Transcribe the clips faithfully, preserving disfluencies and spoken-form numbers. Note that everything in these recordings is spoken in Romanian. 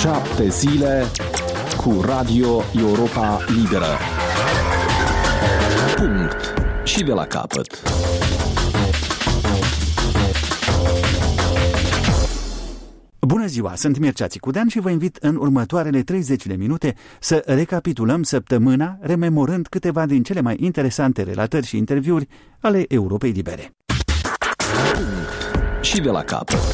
Șapte zile cu Radio Europa Liberă. Punct. Și de la capăt. Bună ziua, sunt Mircea Țicudean și vă invit în următoarele treizeci de minute să recapitulăm săptămâna, rememorând câteva din cele mai interesante relatări și interviuri ale Europei Libere. Punct. Și de la capăt.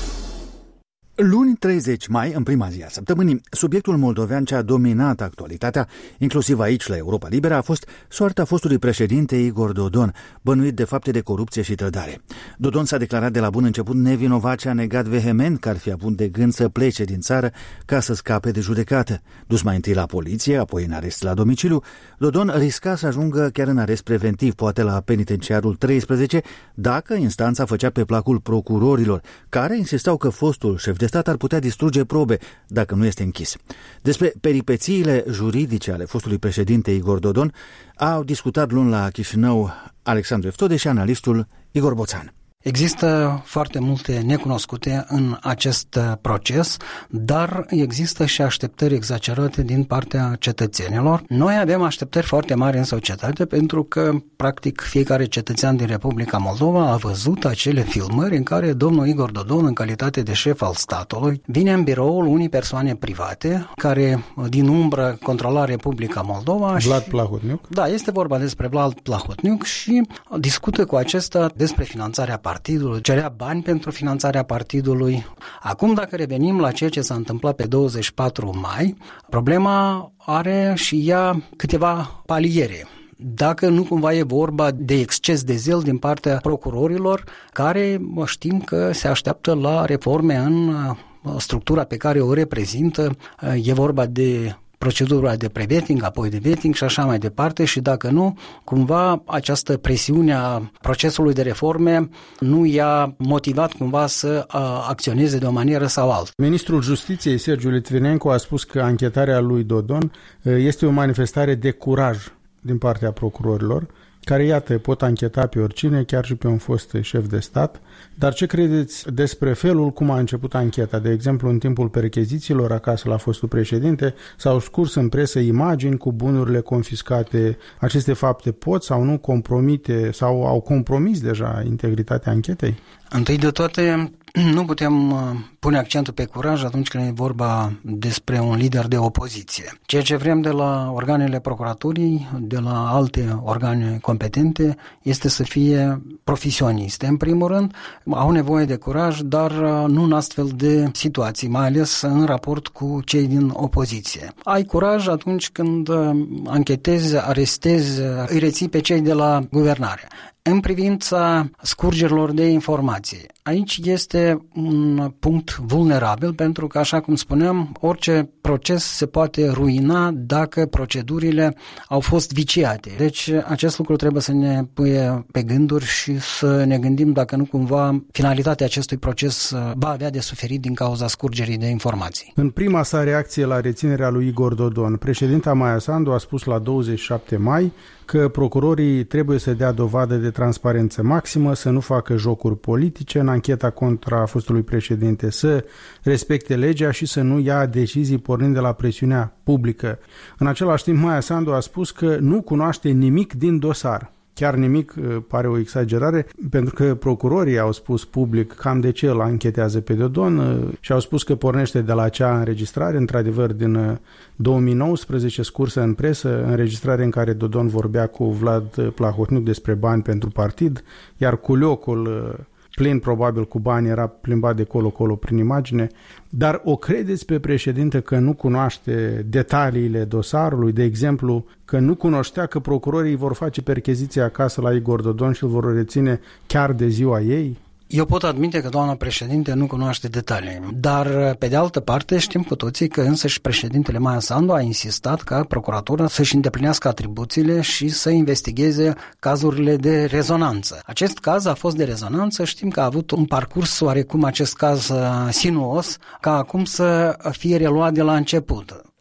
Luni treizeci mai, în prima zi a săptămânii, subiectul moldovean ce a dominat actualitatea, inclusiv aici la Europa Liberă, a fost soarta fostului președinte Igor Dodon, bănuit de fapte de corupție și trădare. Dodon s-a declarat de la bun început nevinovat și a negat vehement că ar fi avut de gând să plece din țară ca să scape de judecată. Dus mai întâi la poliție, apoi în arest la domiciliu, Dodon risca să ajungă chiar în arest preventiv, poate la penitenciarul treisprezece, dacă instanța făcea pe placul procurorilor, care insistau că fostul șef de stat ar putea distruge probe dacă nu este închis. Despre peripețiile juridice ale fostului președinte Igor Dodon au discutat luni la Chișinău Alexandru Eftode și analistul Igor Boțan. Există foarte multe necunoscute în acest proces, dar există și așteptări exagerate din partea cetățenilor. Noi avem așteptări foarte mari în societate pentru că, practic, fiecare cetățean din Republica Moldova a văzut acele filmări în care domnul Igor Dodon, în calitate de șef al statului, vine în biroul unei persoane private care, din umbră, controla Republica Moldova. Vlad și... Plahotniuc. Da, este vorba despre Vlad Plahotniuc și discută cu acesta despre finanțarea partidului, cerea bani pentru finanțarea partidului. Acum, dacă revenim la ceea ce s-a întâmplat pe douăzeci și patru mai, problema are și ea câteva paliere. Dacă nu cumva e vorba de exces de zel din partea procurorilor, care știm că se așteaptă la reforme în structura pe care o reprezintă, e vorba de procedura de pre-vetting, apoi de vetting și așa mai departe, și dacă nu, cumva această presiune a procesului de reforme nu i-a motivat cumva să uh, acționeze de o manieră sau alta. Ministrul Justiției, Sergiu Litvinenko, a spus că anchetarea lui Dodon este o manifestare de curaj din partea procurorilor, care, iată, pot ancheta pe oricine, chiar și pe un fost șef de stat. Dar ce credeți despre felul cum a început ancheta? De exemplu, în timpul perchezițiilor acasă la fostul președinte, s-au scurs în presă imagini cu bunurile confiscate. Aceste fapte pot sau nu compromite sau au compromis deja integritatea anchetei? Întâi de toate, nu putem pune accentul pe curaj atunci când e vorba despre un lider de opoziție. Ceea ce vrem de la organele procuraturii, de la alte organe competente, este să fie profesioniste. În primul rând, au nevoie de curaj, dar nu în astfel de situații, mai ales în raport cu cei din opoziție. Ai curaj atunci când anchetezi, arestezi, îi reții pe cei de la guvernare. În privința scurgerilor de informații, aici este un punct vulnerabil pentru că, așa cum spuneam, orice proces se poate ruina dacă procedurile au fost viciate. Deci acest lucru trebuie să ne puie pe gânduri și să ne gândim dacă nu cumva finalitatea acestui proces va avea de suferit din cauza scurgerii de informații. În prima sa reacție la reținerea lui Igor Dodon, președinta Maia Sandu a spus la douăzeci și șapte mai că procurorii trebuie să dea dovadă de transparență maximă, să nu facă jocuri politice în ancheta contra fostului președinte, să respecte legea și să nu ia decizii pornind de la presiunea publică. În același timp, Maia Sandu a spus că nu cunoaște nimic din dosar. Chiar nimic pare o exagerare, pentru că procurorii au spus public cam de ce îl anchetează pe Dodon și au spus că pornește de la acea înregistrare, într-adevăr din două mii nouăsprezece, scursă în presă, înregistrare în care Dodon vorbea cu Vlad Plahotniuc despre bani pentru partid, iar culiocul plin probabil cu bani era plimbat de colo-colo prin imagine. Dar o credeți pe președinte că nu cunoaște detaliile dosarului? De exemplu, că nu cunoștea că procurorii vor face percheziție acasă la Igor Dodon și îl vor reține chiar de ziua ei? Eu pot admite că doamna președinte nu cunoaște detalii, dar pe de altă parte știm cu toții că însăși președintele Maia Sandu a insistat ca procuratura să-și îndeplinească atribuțiile și să investigheze cazurile de rezonanță. Acest caz a fost de rezonanță, știm că a avut un parcurs oarecum acest caz sinuos, ca acum să fie reluat de la început.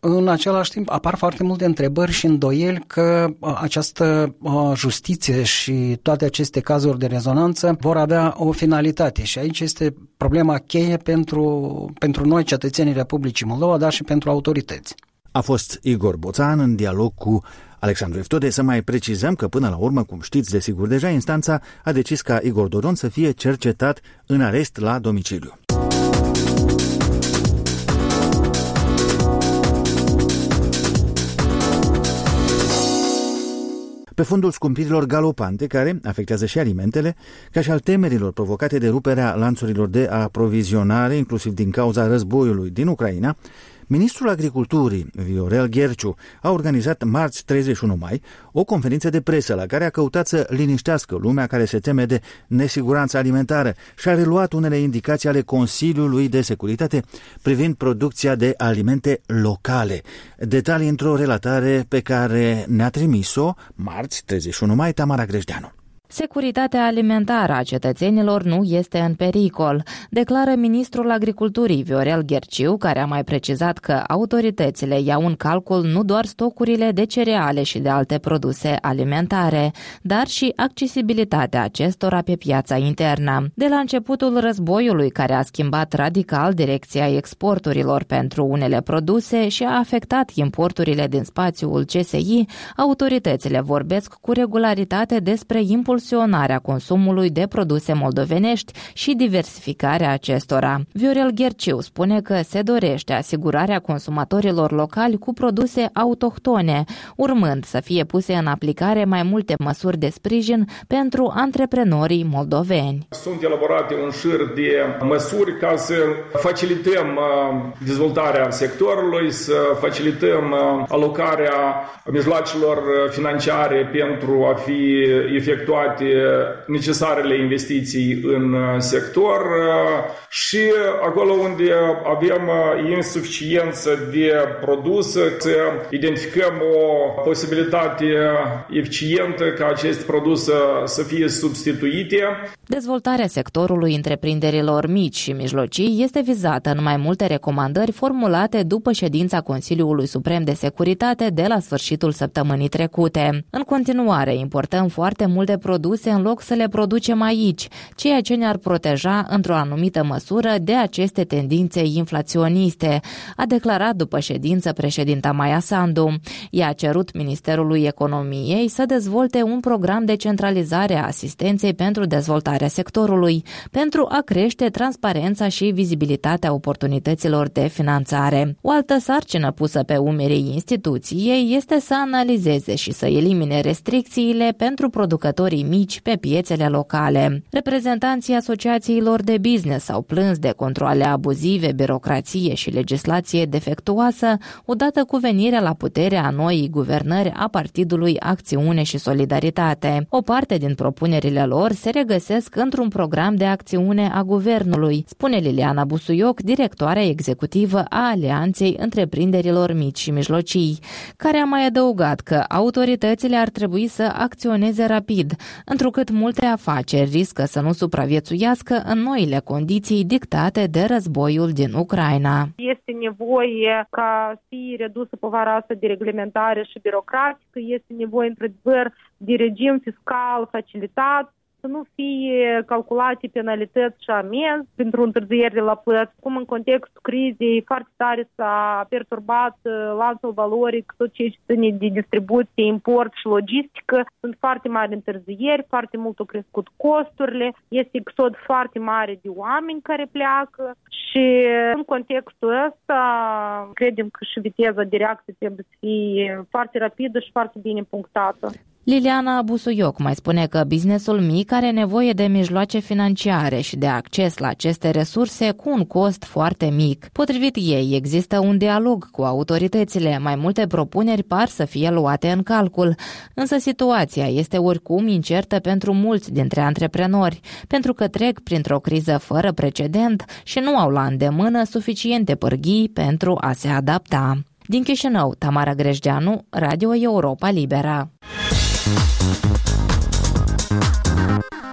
În același timp apar foarte multe întrebări și îndoieli că această justiție și toate aceste cazuri de rezonanță vor avea o finalitate și aici este problema cheie pentru, pentru noi, cetățenii Republicii Moldova, dar și pentru autorități. A fost Igor Boțan în dialog cu Alexandru Eftode. Să mai precizăm că până la urmă, cum știți desigur deja, instanța a decis ca Igor Dodon să fie cercetat în arest la domiciliu. Pe fondul scumpirilor galopante care afectează și alimentele, ca și al temerilor provocate de ruperea lanțurilor de aprovizionare, inclusiv din cauza războiului din Ucraina, Ministrul Agriculturii, Viorel Gherciu, a organizat marți treizeci și unu mai o conferință de presă la care a căutat să liniștească lumea care se teme de nesiguranță alimentară și a reluat unele indicații ale Consiliului de Securitate privind producția de alimente locale. Detalii într-o relatare pe care ne-a trimis-o marți treizeci și unu mai Tamara Grejdeanu. Securitatea alimentară a cetățenilor nu este în pericol, declară ministrul Agriculturii Viorel Gherciu, care a mai precizat că autoritățile iau în calcul nu doar stocurile de cereale și de alte produse alimentare, dar și accesibilitatea acestora pe piața internă. De la începutul războiului, care a schimbat radical direcția exporturilor pentru unele produse și a afectat importurile din spațiul C S I, autoritățile vorbesc cu regularitate despre impulsul consumului de produse moldovenești și diversificarea acestora. Viorel Gherciu spune că se dorește asigurarea consumatorilor locali cu produse autohtone, urmând să fie puse în aplicare mai multe măsuri de sprijin pentru antreprenorii moldoveni. Sunt elaborate un șir de măsuri ca să facilităm dezvoltarea sectorului, să facilităm alocarea mijloacelor financiare pentru a fi efectuate necesarele investiții în sector și acolo unde avem insuficiență de produs, să identificăm o posibilitate eficientă ca aceste produse să fie substituite. Dezvoltarea sectorului întreprinderilor mici și mijlocii este vizată în mai multe recomandări formulate după ședința Consiliului Suprem de Securitate de la sfârșitul săptămânii trecute. În continuare, importăm foarte multe produse în loc să le producem aici, ceea ce ne-ar proteja într-o anumită măsură de aceste tendințe inflaționiste, a declarat după ședință președinta Maia Sandu. Ea a cerut Ministerului Economiei să dezvolte un program de centralizare a asistenței pentru dezvoltarea sectorului, pentru a crește transparența și vizibilitatea oportunităților de finanțare. O altă sarcină pusă pe umerii instituției este să analizeze și să elimine restricțiile pentru producătorii mici pe piețele locale. Reprezentanții asociațiilor de business au plâns de controale abuzive, birocrație și legislație defectuoasă, odată cu venirea la putere a noii guvernări a Partidului Acțiune și Solidaritate. O parte din propunerile lor se regăsesc într-un program de acțiune a guvernului, spune Liliana Busuioc, directoarea executivă a Alianței Întreprinderilor Mici și Mijlocii, care a mai adăugat că autoritățile ar trebui să acționeze rapid, întrucât multe afaceri riscă să nu supraviețuiască în noile condiții dictate de războiul din Ucraina. Este nevoie ca să fie redusă povara asta de reglementare și birocratică, este nevoie într-adevăr de regim fiscal facilitat, să nu fie calculate penalități și amenzi pentru întârzieri de la plăți. Cum în contextul crizei foarte tare s-a perturbat lanțul valoric, tot ce ține de distribuție, import și logistică. Sunt foarte mari întârzieri, foarte mult au crescut costurile, este exod foarte mare de oameni care pleacă și în contextul ăsta credem că și viteza de reacție trebuie să fie foarte rapidă și foarte bine punctată. Liliana Busuioc mai spune că businessul mic are nevoie de mijloace financiare și de acces la aceste resurse cu un cost foarte mic. Potrivit ei, există un dialog cu autoritățile, mai multe propuneri par să fie luate în calcul, însă situația este oricum incertă pentru mulți dintre antreprenori, pentru că trec printr-o criză fără precedent și nu au la îndemână suficiente pârghii pentru a se adapta. Din Chișinău, Tamara Grejdeanu, Radio Europa Liberă.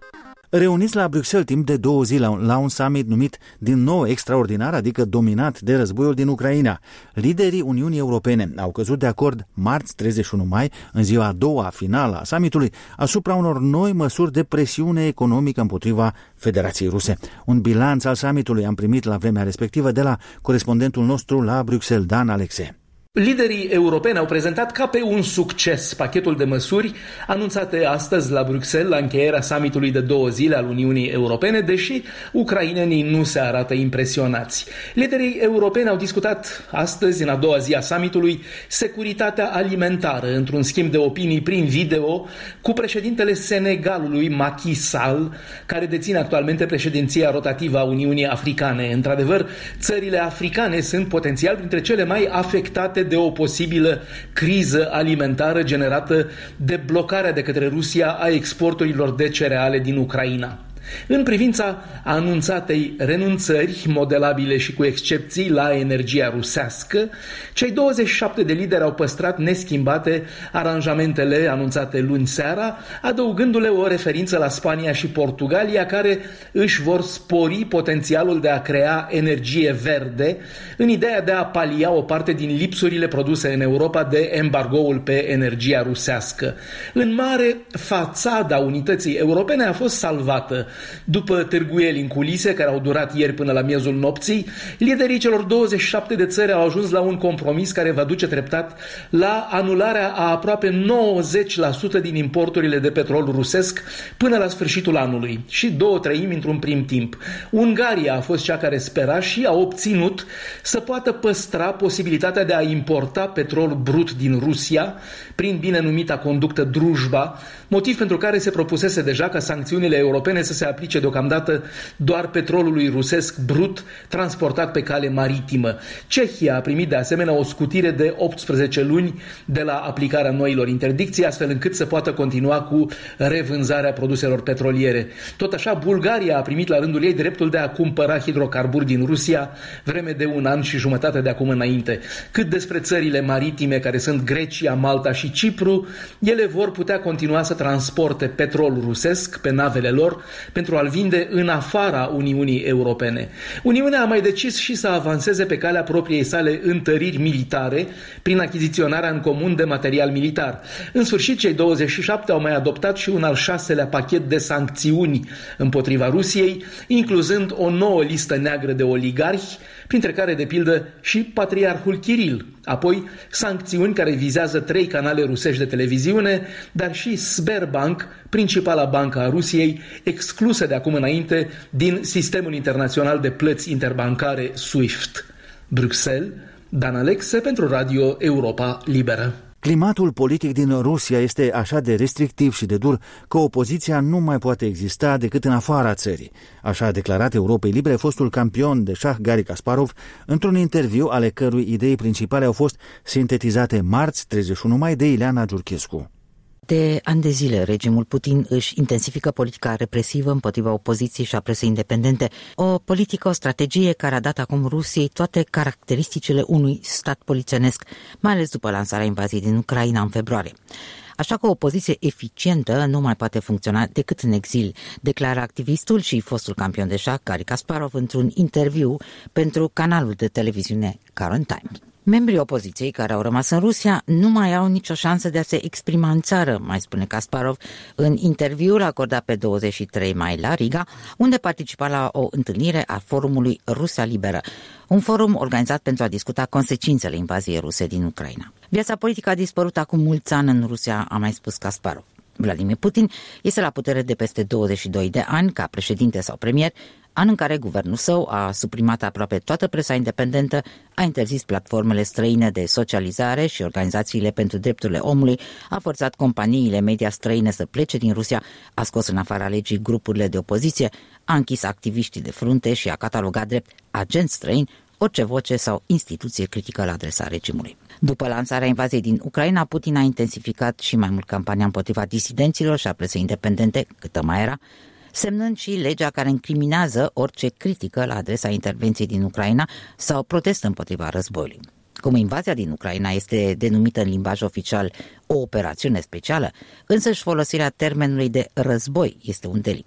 Reuniți la Bruxelles timp de două zile la un summit numit din nou extraordinar, adică dominat de războiul din Ucraina. Liderii Uniunii Europene au căzut de acord marți treizeci și unu mai, în ziua a doua finală a summitului, asupra unor noi măsuri de presiune economică împotriva Federației Ruse. Un bilanț al summitului am primit la vremea respectivă de la corespondentul nostru la Bruxelles, Dan Alexe. Liderii europeni au prezentat ca pe un succes pachetul de măsuri anunțate astăzi la Bruxelles la încheierea summitului de două zile al Uniunii Europene, deși ucrainenii nu se arată impresionați. Liderii europeni au discutat astăzi, în a doua zi a summitului, securitatea alimentară într-un schimb de opinii prin video cu președintele Senegalului, Macky Sall, care deține actualmente președinția rotativă a Uniunii Africane. Într-adevăr, țările africane sunt potențial printre cele mai afectate de o posibilă criză alimentară generată de blocarea de către Rusia a exporturilor de cereale din Ucraina. În privința anunțatei renunțări, modelabile și cu excepții, la energia rusească, cei douăzeci și șapte de lideri au păstrat neschimbate aranjamentele anunțate luni seara, adăugându-le o referință la Spania și Portugalia, care își vor spori potențialul de a crea energie verde, în ideea de a palia o parte din lipsurile produse în Europa de embargoul pe energia rusească. În mare, fațada unității europene a fost salvată. După târguieli în culise care au durat ieri până la miezul nopții, liderii celor douăzeci și șapte de țări au ajuns la un compromis care va duce treptat la anularea a aproape nouăzeci la sută din importurile de petrol rusesc până la sfârșitul anului și două treimi într-un prim timp. Ungaria a fost cea care spera și a obținut să poată păstra posibilitatea de a importa petrol brut din Rusia prin bine numita conductă Drujba, motiv pentru care se propusese deja ca sancțiunile europene să se aplice deocamdată doar petrolului rusesc brut transportat pe cale maritimă. Cehia a primit de asemenea o scutire de optsprezece luni de la aplicarea noilor interdicții, astfel încât să poată continua cu revânzarea produselor petroliere. Tot așa, Bulgaria a primit la rândul ei dreptul de a cumpăra hidrocarburi din Rusia vreme de un an și jumătate de acum înainte. Cât despre țările maritime, care sunt Grecia, Malta și Cipru, ele vor putea continua să transporte petrol rusesc pe navele lor pentru a-l vinde în afara Uniunii Europene. Uniunea a mai decis și să avanseze pe calea propriei sale întăriri militare prin achiziționarea în comun de material militar. În sfârșit, cei douăzeci și șapte au mai adoptat și un al șaselea pachet de sancțiuni împotriva Rusiei, incluzând o nouă listă neagră de oligarhi, printre care, de pildă, și patriarhul Kiril. Apoi, sancțiuni care vizează trei canale rusești de televiziune, dar și Sberbank, principala bancă a Rusiei, exclusă de acum înainte din sistemul internațional de plăți interbancare SWIFT. Bruxelles, Dan Alexe pentru Radio Europa Liberă. Climatul politic din Rusia este așa de restrictiv și de dur că opoziția nu mai poate exista decât în afara țării. Așa a declarat Europei Libere fostul campion de șah Garry Kasparov într-un interviu ale cărui idei principale au fost sintetizate marți treizeci și unu mai de Ileana Giurchescu. De ani de zile, regimul Putin își intensifică politica represivă împotriva opoziției și a presei independente, o politică, o strategie care a dat acum Rusiei toate caracteristicile unui stat polițienesc, mai ales după lansarea invaziei din Ucraina în februarie. Așa că o opoziție eficientă nu mai poate funcționa decât în exil, declară activistul și fostul campion de șah Garry Kasparov într-un interviu pentru canalul de televiziune Current Times. Membrii opoziției care au rămas în Rusia nu mai au nicio șansă de a se exprima în țară, mai spune Kasparov în interviul acordat pe douăzeci și trei mai la Riga, unde participa la o întâlnire a forumului Rusia Liberă, un forum organizat pentru a discuta consecințele invaziei ruse din Ucraina. Viața politică a dispărut acum mulți ani în Rusia, a mai spus Kasparov. Vladimir Putin este la putere de peste douăzeci și doi de ani ca președinte sau premier, an în care guvernul său a suprimat aproape toată presa independentă, a interzis platformele străine de socializare și organizațiile pentru drepturile omului, a forțat companiile media străine să plece din Rusia, a scos în afara legii grupurile de opoziție, a închis activiștii de frunte și a catalogat drept agenți străini orice voce sau instituție critică la adresa regimului. După lansarea invaziei din Ucraina, Putin a intensificat și mai mult campania împotriva disidenților și a presei independente, câtă mai era, semnând și legea care incriminează orice critică la adresa intervenției din Ucraina sau protest împotriva războiului. Cum invazia din Ucraina este denumită în limbaj oficial o operațiune specială, însăși folosirea termenului de război este un delict.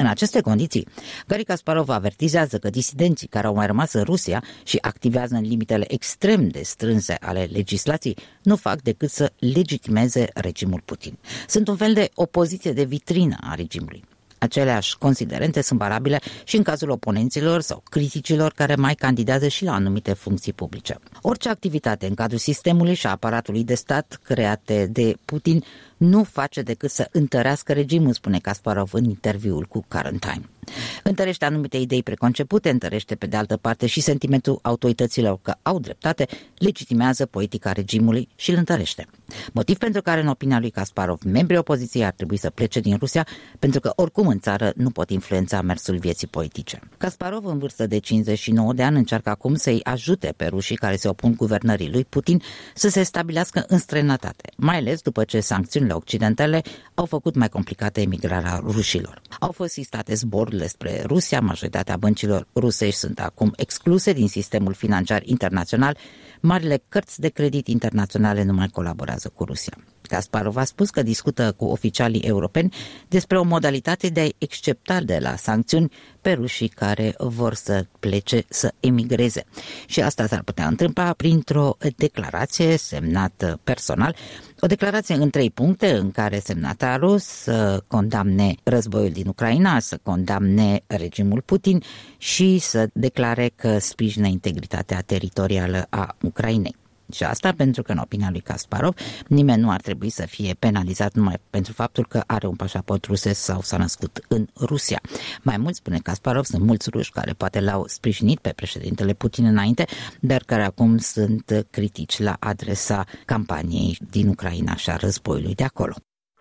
În aceste condiții, Garry Kasparov avertizează că disidenții care au mai rămas în Rusia și activează în limitele extrem de strânse ale legislației nu fac decât să legitimeze regimul Putin. Sunt un fel de opoziție de vitrină a regimului. Aceleași considerente sunt valabile și în cazul oponenților sau criticilor care mai candidează și la anumite funcții publice. Orice activitate în cadrul sistemului și a aparatului de stat create de Putin nu face decât să întărească regimul, spune Kasparov în interviul cu Current Time. Întărește anumite idei preconcepute, întărește pe de altă parte și sentimentul autorităților că au dreptate, legitimează politica regimului și îl întărește. Motiv pentru care, în opinia lui Kasparov, membrii opoziției ar trebui să plece din Rusia, pentru că oricum în țară nu pot influența mersul vieții politice. Kasparov, în vârstă de cincizeci și nouă de ani, încearcă acum să-i ajute pe rușii care se opun guvernării lui Putin să se stabilească în străinătate, mai ales după ce sancțiunile occidentale au făcut mai complicată emigrarea rușilor. Au fost sistate zborurile spre Rusia, majoritatea băncilor rusești sunt acum excluse din sistemul financiar internațional, marile cărți de credit internaționale nu mai colaborează cu Rusia. Kasparov a spus că discută cu oficialii europeni despre o modalitate de a excepta de la sancțiuni pe rușii care vor să plece, să emigreze. Și asta s-ar putea întâmpla printr-o declarație semnată personal, o declarație în trei puncte în care semnatarul să condamne războiul din Ucraina, să condamne regimul Putin și să declare că sprijină integritatea teritorială a Ucrainei. Și asta pentru că, în opinia lui Kasparov, nimeni nu ar trebui să fie penalizat numai pentru faptul că are un pașaport rusesc sau s-a născut în Rusia. Mai mult, spune Kasparov, sunt mulți ruși care poate l-au sprijinit pe președintele Putin înainte, dar care acum sunt critici la adresa campaniei din Ucraina și a războiului de acolo.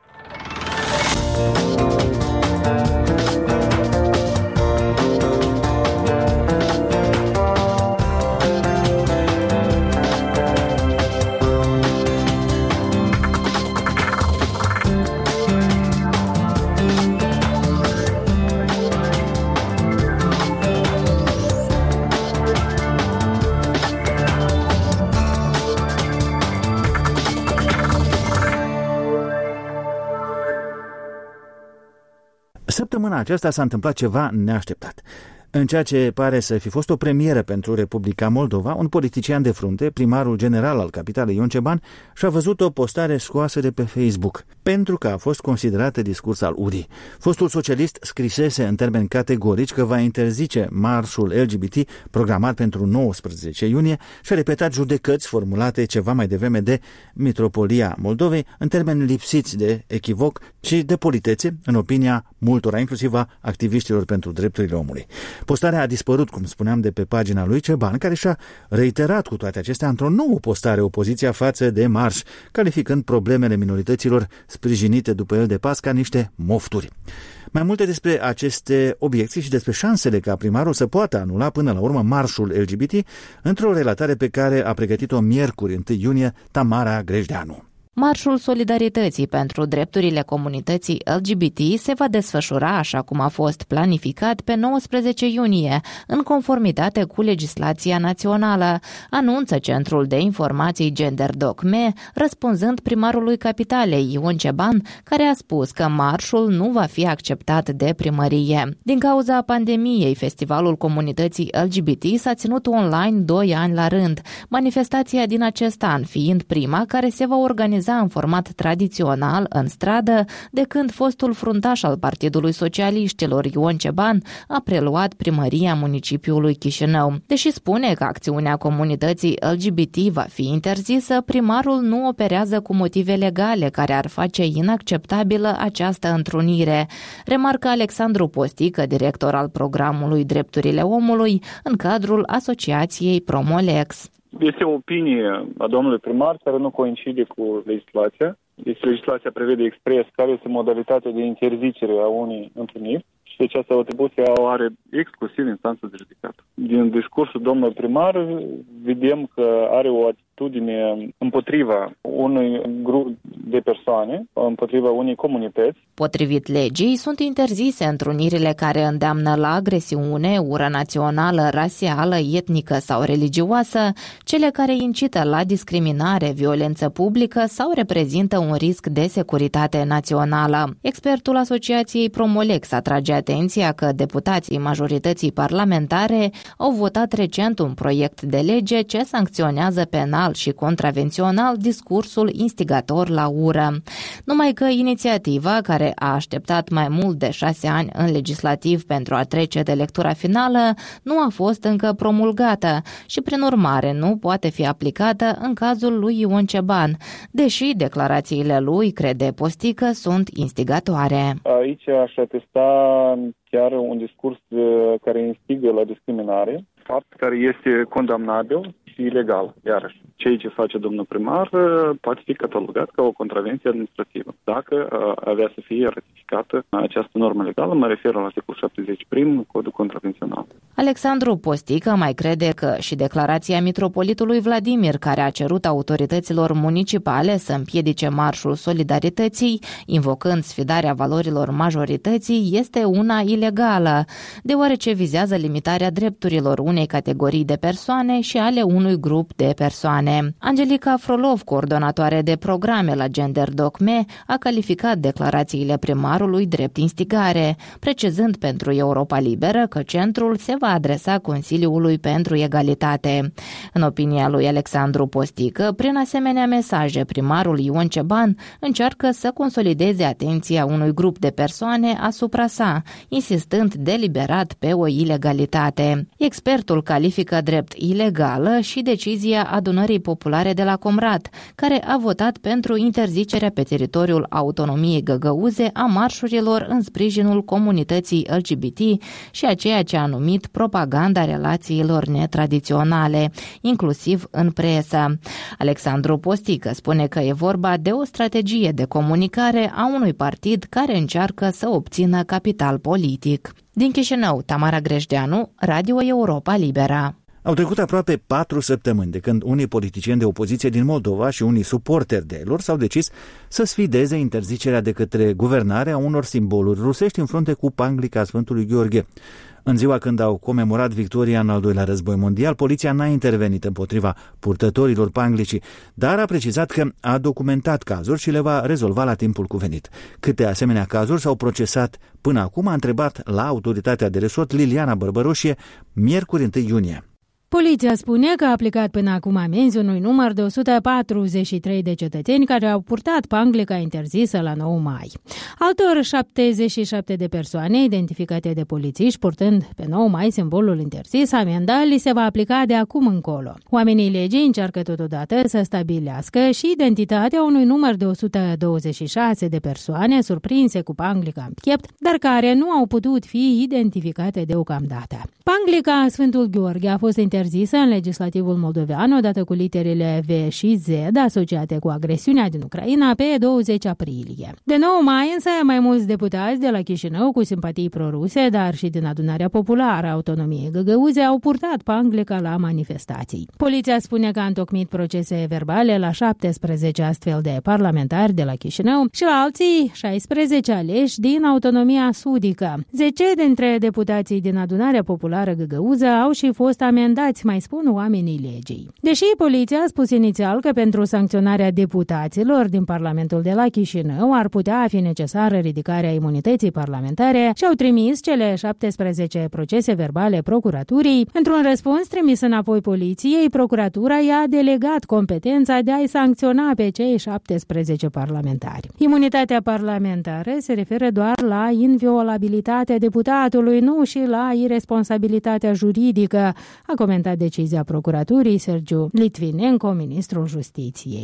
Săptămâna aceasta s-a întâmplat ceva neașteptat. În ceea ce pare să fi fost o premieră pentru Republica Moldova, un politician de frunte, primarul general al capitalei Ion Ceban, și-a văzut o postare scoasă de pe Facebook, pentru că a fost considerată discurs al urii. Fostul socialist scrisese în termeni categorici că va interzice marșul L G B T programat pentru nouăsprezece iunie și a repetat judecăți formulate ceva mai devreme de Mitropolia Moldovei în termeni lipsiți de echivoc și de politețe, în opinia multora, inclusiv a activiștilor pentru drepturile omului. Postarea a dispărut, cum spuneam, de pe pagina lui Ceban, care și-a reiterat cu toate acestea într-o nouă postare opoziția față de marș, calificând problemele minorităților sprijinite după el de pas ca niște mofturi. Mai multe despre aceste obiecții și despre șansele ca primarul să poată anula până la urmă marșul L G B T într-o relatare pe care a pregătit-o miercuri, întâi iunie, Tamara Grejdeanu. Marșul Solidarității pentru drepturile comunității L G B T se va desfășura așa cum a fost planificat pe nouăsprezece iunie, în conformitate cu legislația națională, anunță Centrul de Informații GenderDoc M E, răspunzând primarului capitalei Ion Ceban, care a spus că marșul nu va fi acceptat de primărie. Din cauza pandemiei, festivalul comunității L G B T s-a ținut online doi ani la rând, manifestația din acest an fiind prima care se va organiza în format tradițional, în stradă, de când fostul fruntaș al Partidului Socialiștilor, Ion Ceban, a preluat primăria municipiului Chișinău. Deși spune că acțiunea comunității L G B T va fi interzisă, primarul nu operează cu motive legale care ar face inacceptabilă această întrunire, remarcă Alexandru Postică, director al programului Drepturile Omului, în cadrul asociației Promolex. Este o opinie a domnului primar care nu coincide cu legislația. Deci legislația prevede expres care este modalitatea de interzicere a unei întâlniri și această atribuție o are exclusiv instanța de judecată. Din discursul domnului primar vedem că are o atitudine atitudine împotriva unui grup de persoane, împotriva unei comunități. Potrivit legii, sunt interzise întrunirile care îndeamnă la agresiune, ură națională, rasială, etnică sau religioasă, cele care incită la discriminare, violență publică sau reprezintă un risc de securitate națională. Expertul Asociației Promolex atrage atenția că deputații majorității parlamentare au votat recent un proiect de lege ce sancționează penal și contravențional discursul instigator la ură. Numai că inițiativa, care a așteptat mai mult de șase ani în legislativ pentru a trece de lectura finală, nu a fost încă promulgată și, prin urmare, nu poate fi aplicată în cazul lui Ion Ceban, deși declarațiile lui, crede Postică, sunt instigatoare. Aici aș atesta chiar un discurs care instigă la discriminare, fapt care este condamnabil și ilegal, iarăși. Ceea ce face domnul primar poate fi catalogat ca o contravenție administrativă, dacă avea să fie ratificată această normă legală, mă refer la articolul șaptezeci prim, Codul Contravențional. Alexandru Postică mai crede că și declarația mitropolitului Vladimir, care a cerut autorităților municipale să împiedice marșul solidarității, invocând sfidarea valorilor majorității, este una ilegală, deoarece vizează limitarea drepturilor unei categorii de persoane și ale unui grup de persoane. Angelica Frolov, coordonatoare de programe la Gender Docme, a calificat declarațiile primarului drept instigare, precizând pentru Europa Liberă că centrul se va adresa Consiliului pentru Egalitate. În opinia lui Alexandru Postică, prin asemenea mesaje, primarul Ion Ceban încearcă să consolideze atenția unui grup de persoane asupra sa, insistând deliberat pe o ilegalitate. Expertul califică drept ilegală și decizia Adunării Populare de la Comrat, care a votat pentru interzicerea pe teritoriul autonomiei Găgăuze a marșurilor în sprijinul comunității L G B T și a ceea ce a numit propaganda relațiilor netradiționale, inclusiv în presă. Alexandru Postică spune că e vorba de o strategie de comunicare a unui partid care încearcă să obțină capital politic. Din Chișinău, Tamara Grejdeanu, Radio Europa Libera. Au trecut aproape patru săptămâni de când unii politicieni de opoziție din Moldova și unii suporteri de lor s-au decis să sfideze interzicerea de către guvernare a unor simboluri rusești în frunte cu panglica Sfântului Gheorghe. În ziua când au comemorat victoria în al doilea război mondial, poliția n-a intervenit împotriva purtătorilor panglicii, dar a precizat că a documentat cazuri și le va rezolva la timpul cuvenit. Câte asemenea cazuri s-au procesat până acum, a întrebat la autoritatea de resort Liliana Bărbăroșie miercuri întâi iunie. Poliția spune că a aplicat până acum amenzi unui număr de o sută patruzeci și trei de cetățeni care au purtat panglica interzisă la nouă mai. Altor șaptezeci și șapte de persoane identificate de polițiști purtând pe nouă mai simbolul interzis, amenda li se va aplica de acum încolo. Oamenii legii încearcă totodată să stabilească și identitatea unui număr de o sută douăzeci și șase de persoane surprinse cu panglica în piept, dar care nu au putut fi identificate deocamdată. Panglica Sfântul Gheorghe a fost interzisă în legislativul moldovean odată cu literele V și Z asociate cu agresiunea din Ucraina pe douăzeci aprilie. De nouă mai însă mai mulți deputați de la Chișinău cu simpatii proruse, dar și din Adunarea Populară a Autonomiei Găgăuze au purtat panglica la manifestații. Poliția spune că a întocmit procese verbale la șaptesprezece astfel de parlamentari de la Chișinău și la alții șaisprezece aleși din Autonomia Sudică. zece dintre deputații din Adunarea Populară Găgăuză au și fost amendați, mai spun oamenii legii. Deși poliția a spus inițial că pentru sancționarea deputaților din Parlamentul de la Chișinău ar putea fi necesară ridicarea imunității parlamentare și au trimis cele șaptesprezece procese verbale procuraturii, într-un răspuns trimis înapoi poliției, procuratura i-a delegat competența de a-i sancționa pe cei șaptesprezece parlamentari. Imunitatea parlamentară se referă doar la inviolabilitatea deputatului, nu și la irresponsabilitatea juridică, a comentat decizia procuraturii Sergiu Litvinenko, ministrul Justiției.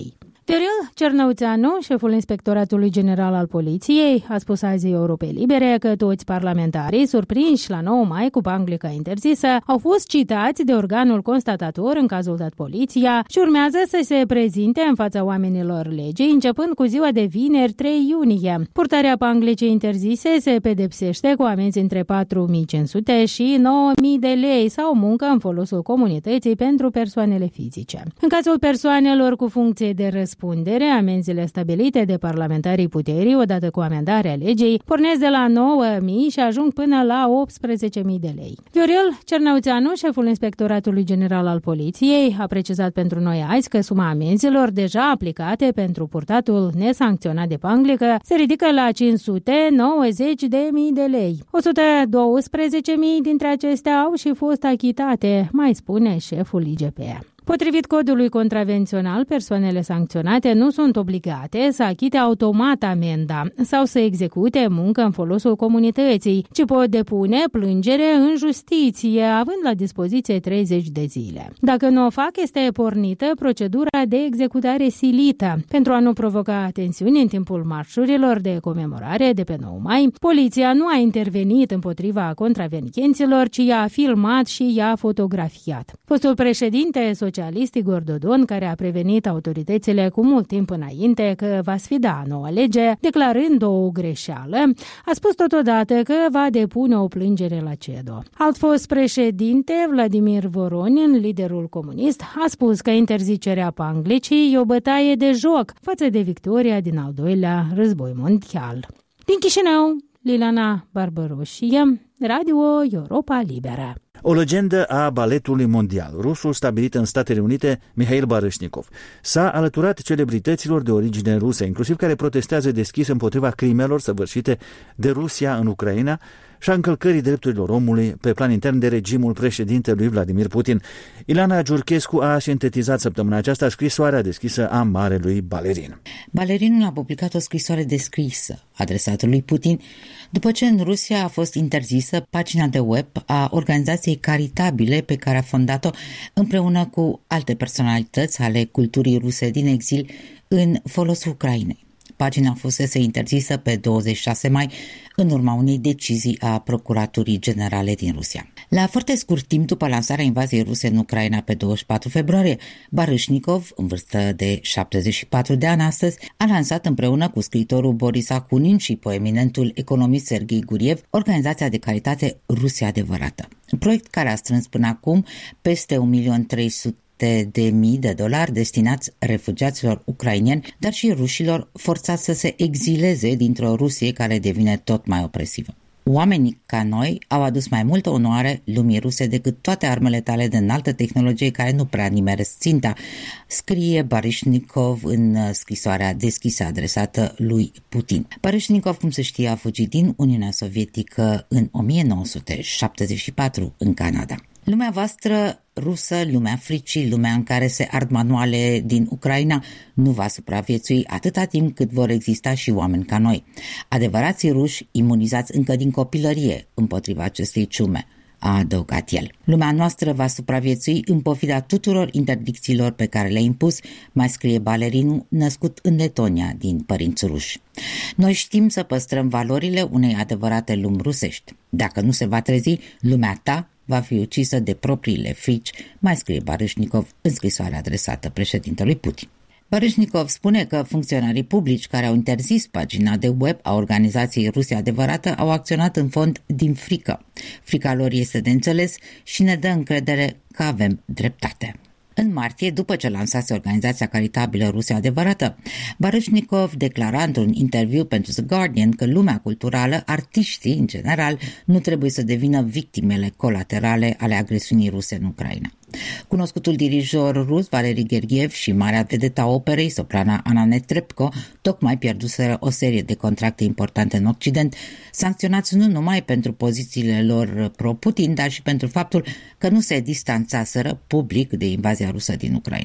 Viorel Cernăuțeanu, șeful Inspectoratului General al Poliției, a spus azi Europei Libere că toți parlamentarii surprinși la nouă mai cu panglica interzisă au fost citați de organul constatator în cazul dat poliția și urmează să se prezinte în fața oamenilor legii începând cu ziua de vineri trei iunie. Purtarea panglicii interzise se pedepsește cu amenzi între patru mii cinci sute și nouă mii de lei sau muncă în folosul comunității pentru persoanele fizice. În cazul persoanelor cu funcție de răspundere, amenziile stabilite de parlamentarii puterii, odată cu amendarea legii, pornesc de la nouă mii și ajung până la optsprezece mii de lei. Viorel Cernăuțeanu, șeful Inspectoratului General al Poliției, a precizat pentru noi azi că suma amenzilor deja aplicate pentru purtatul nesancționat de panglică se ridică la cinci sute nouăzeci de mii de lei. o sută douăsprezece mii dintre acestea au și fost achitate, mai spune șeful I G P. Potrivit codului contravențional, persoanele sancționate nu sunt obligate să achite automat amenda sau să execute muncă în folosul comunității, ci pot depune plângere în justiție, având la dispoziție treizeci de zile. Dacă nu o fac, este pornită procedura de executare silită. Pentru a nu provoca tensiuni în timpul marșurilor de comemorare de pe nouă mai, poliția nu a intervenit împotriva contravenienților, ci i-a filmat și i-a fotografiat. Fostul președinte socialist Igor Dodon, care a prevenit autoritățile cu mult timp înainte că va sfida noua lege, declarând o greșeală, a spus totodată că va depune o plângere la C E D O. Alt fost președinte, Vladimir Voronin, liderul comunist, a spus că interzicerea panglicii e o bătaie de joc față de victoria din al doilea război mondial. Din Chișinău, Liliana Barbaroșie, Radio Europa Liberă. O legendă a baletului mondial, rusul stabilit în Statele Unite, Mihail Baryshnikov, s-a alăturat celebrităților de origine rusă, inclusiv care protestează deschis împotriva crimelor săvârșite de Rusia în Ucraina și a încălcării drepturilor omului pe plan intern de regimul președintelui Vladimir Putin. Ilana Giurchescu a sintetizat săptămâna aceasta scrisoarea deschisă a marelui balerin. Balerinul a publicat o scrisoare descrisă adresată lui Putin după ce în Rusia a fost interzisă pagina de web a organizației caritabile pe care a fondat-o împreună cu alte personalități ale culturii ruse din exil în folosul Ucrainei. Pagina fusese interzisă pe douăzeci și șase mai în urma unei decizii a Procuraturii Generale din Rusia. La foarte scurt timp după lansarea invaziei ruse în Ucraina pe douăzeci și patru februarie, Baryshnikov, în vârstă de șaptezeci și patru de ani astăzi, a lansat împreună cu scriitorul Boris Akunin și poeminentul economist Serghei Guriev organizația de caritate Rusia Adevărată. Un proiect care a strâns până acum peste un milion trei sute de mii de dolari destinați refugiaților ucraineni, dar și rușilor forțați să se exileze dintr-o Rusie care devine tot mai opresivă. Oamenii ca noi au adus mai multă onoare lumii ruse decât toate armele tale de înaltă tehnologie care nu prea nimeresc ținta, scrie Baryshnikov în scrisoarea deschisă adresată lui Putin. Baryshnikov, cum se știe, a fugit din Uniunea Sovietică în o mie nouă sute șaptezeci și patru în Canada. Lumea voastră rusă, lumea fricii, lumea în care se ard manuale din Ucraina, nu va supraviețui atâta timp cât vor exista și oameni ca noi. Adevărații ruși imunizați încă din copilărie împotriva acestei ciume, a adăugat el. Lumea noastră va supraviețui în pofida tuturor interdicțiilor pe care le-a impus, mai scrie balerinul născut în Letonia din părinți ruși. Noi știm să păstrăm valorile unei adevărate lumi rusești. Dacă nu se va trezi, lumea ta va fi ucisă de propriile frici, mai scrie Baryshnikov în scrisoarea adresată președintelui Putin. Baryshnikov spune că funcționarii publici care au interzis pagina de web a organizației Rusia Adevărată au acționat în fond din frică. Frica lor este de înțeles și ne dă încredere că avem dreptate. În martie, după ce lansase organizația caritabilă Rusia Adevărată, Baryshnikov declara într-un interviu pentru The Guardian că lumea culturală, artiștii în general, nu trebuie să devină victimele colaterale ale agresiunii ruse în Ucraina. Cunoscutul dirijor rus Valeri Gergiev și marea vedeta operei, soprana Anna Netrebko, tocmai pierduseră o serie de contracte importante în Occident, sancționați nu numai pentru pozițiile lor pro-Putin, dar și pentru faptul că nu se distanțaseră public de invazia rusă din Ucraina.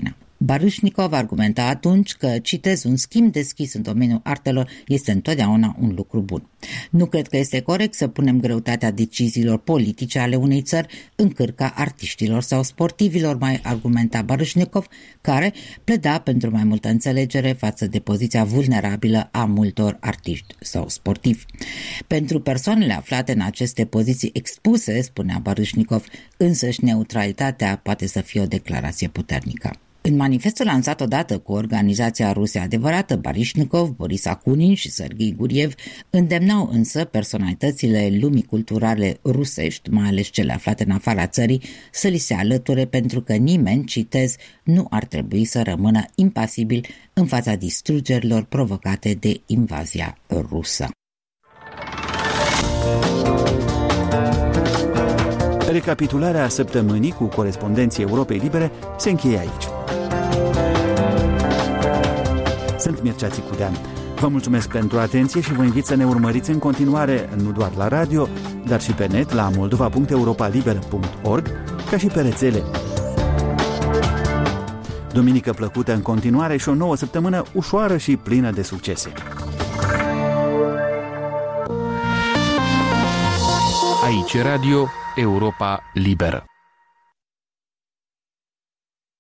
Baryshnikov argumenta atunci că, citez, un schimb deschis în domeniul artelor este întotdeauna un lucru bun. Nu cred că este corect să punem greutatea deciziilor politice ale unei țări în cârca artiștilor sau sportivilor, mai argumenta Baryshnikov, care pleda pentru mai multă înțelegere față de poziția vulnerabilă a multor artiști sau sportivi. Pentru persoanele aflate în aceste poziții expuse, spunea Baryshnikov, însăși neutralitatea poate să fie o declarație puternică. În manifestul lansat odată cu organizația Rusia Adevărată, Baryshnikov, Boris Akunin și Serghei Guriev îndemnau însă personalitățile lumii culturale rusești, mai ales cele aflate în afara țării, să li se alăture pentru că nimeni, citez, nu ar trebui să rămână impasibil în fața distrugerilor provocate de invazia rusă. Recapitularea săptămânii cu corespondenții Europei Libere se încheie aici. Sunt Mircea Țicudean. Vă mulțumesc pentru atenție și vă invit să ne urmăriți în continuare, nu doar la radio, dar și pe net la moldova punct europaliber punct org, ca și pe rețele. Duminică plăcută în continuare și o nouă săptămână ușoară și plină de succese. Aici Radio Europa Liberă.